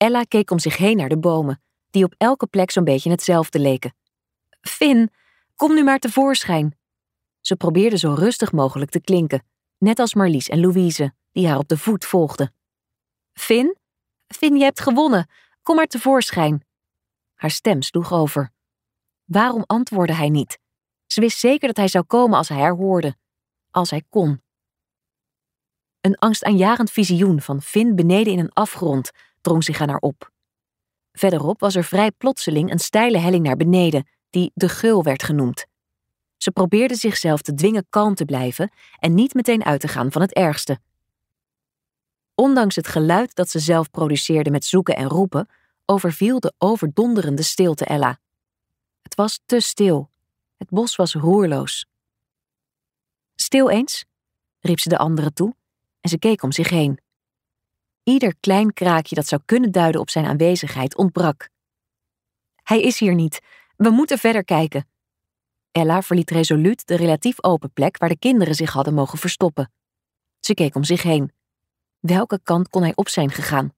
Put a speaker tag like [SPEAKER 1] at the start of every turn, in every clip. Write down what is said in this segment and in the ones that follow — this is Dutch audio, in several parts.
[SPEAKER 1] Ella keek om zich heen naar de bomen, die op elke plek zo'n beetje hetzelfde leken. Finn, kom nu maar tevoorschijn. Ze probeerde zo rustig mogelijk te klinken, net als Marlies en Louise, die haar op de voet volgden. Finn, je hebt gewonnen. Kom maar tevoorschijn. Haar stem sloeg over. Waarom antwoordde hij niet? Ze wist zeker dat hij zou komen als hij haar hoorde. Als hij kon. Een angstaanjagend visioen van Finn beneden in een afgrond drong zich aan haar op. Verderop was er vrij plotseling een steile helling naar beneden, die de Geul werd genoemd. Ze probeerde zichzelf te dwingen kalm te blijven en niet meteen uit te gaan van het ergste. Ondanks het geluid dat ze zelf produceerde met zoeken en roepen, overviel de overdonderende stilte Ella. Het was te stil. Het bos was roerloos. Stil eens, riep ze de anderen toe en ze keek om zich heen. Ieder klein kraakje dat zou kunnen duiden op zijn aanwezigheid ontbrak. Hij is hier niet. We moeten verder kijken. Ella verliet resoluut de relatief open plek waar de kinderen zich hadden mogen verstoppen. Ze keek om zich heen. Welke kant kon hij op zijn gegaan?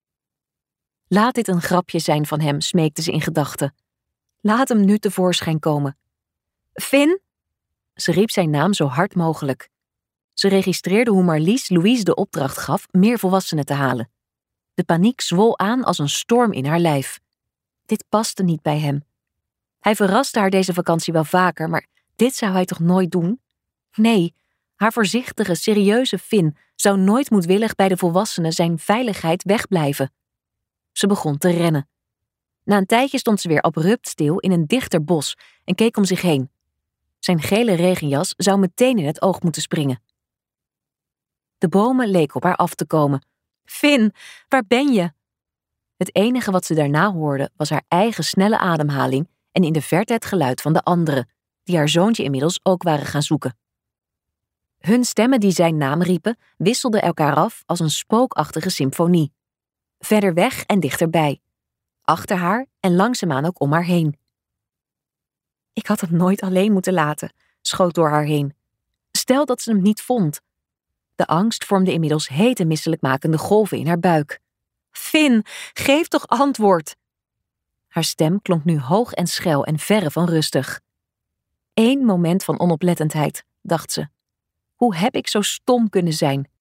[SPEAKER 1] Laat dit een grapje zijn van hem, smeekte ze in gedachten. Laat hem nu tevoorschijn komen. Finn? Ze riep zijn naam zo hard mogelijk. Ze registreerde hoe Marlies Louise de opdracht gaf meer volwassenen te halen. De paniek zwol aan als een storm in haar lijf. Dit paste niet bij hem. Hij verraste haar deze vakantie wel vaker, maar dit zou hij toch nooit doen? Nee, haar voorzichtige, serieuze Finn zou nooit moedwillig bij de volwassenen zijn veiligheid wegblijven. Ze begon te rennen. Na een tijdje stond ze weer abrupt stil in een dichter bos en keek om zich heen. Zijn gele regenjas zou meteen in het oog moeten springen. De bomen leken op haar af te komen. Finn, waar ben je? Het enige wat ze daarna hoorde was haar eigen snelle ademhaling en in de verte het geluid van de anderen, die haar zoontje inmiddels ook waren gaan zoeken. Hun stemmen die zijn naam riepen, wisselden elkaar af als een spookachtige symfonie. Verder weg en dichterbij. Achter haar en langzaamaan ook om haar heen. Ik had hem nooit alleen moeten laten, schoot door haar heen. Stel dat ze hem niet vond. De angst vormde inmiddels hete misselijkmakende golven in haar buik. Finn, geef toch antwoord! Haar stem klonk nu hoog en schel en verre van rustig. 1 moment van onoplettendheid, dacht ze. Hoe heb ik zo stom kunnen zijn?